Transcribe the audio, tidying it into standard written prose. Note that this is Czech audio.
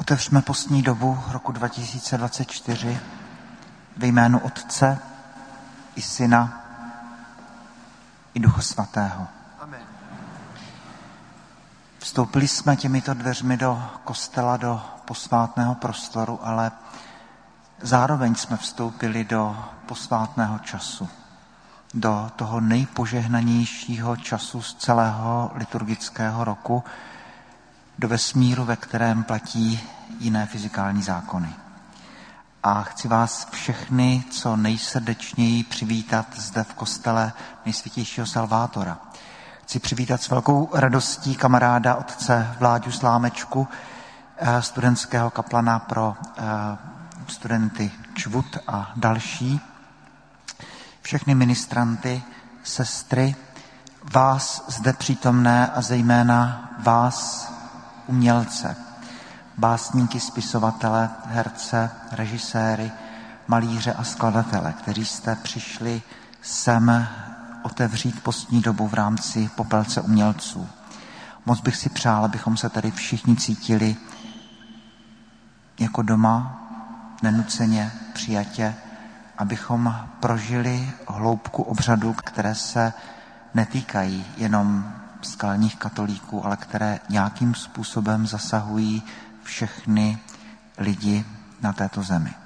Otevřme postní dobu roku 2024 ve jménu Otce i Syna i Ducha Svatého. Amen. Vstoupili jsme těmito dveřmi do kostela, do posvátného prostoru, ale zároveň jsme vstoupili do posvátného času, do toho nejpožehnanějšího času z celého liturgického roku, do vesmíru, ve kterém platí jiné fyzikální zákony. A chci vás všechny co nejsrdečněji přivítat zde v kostele Nejsvětějšího Salvátora. Chci přivítat s velkou radostí kamaráda otce Vláďu Slámečku, studentského kaplana pro studenty ČVUT a další, všechny ministranty, sestry, vás zde přítomné a zejména vás, umělce, básníky, spisovatele, herce, režiséry, malíře a skladatele, kteří jste přišli sem otevřít postní dobu v rámci Popelce umělců. Moc bych si přál, abychom se tady všichni cítili jako doma, nenuceně, přijatě, abychom prožili hloubku obřadu, které se netýkají jenom skalních katolíků, ale které nějakým způsobem zasahují všechny lidi na této zemi.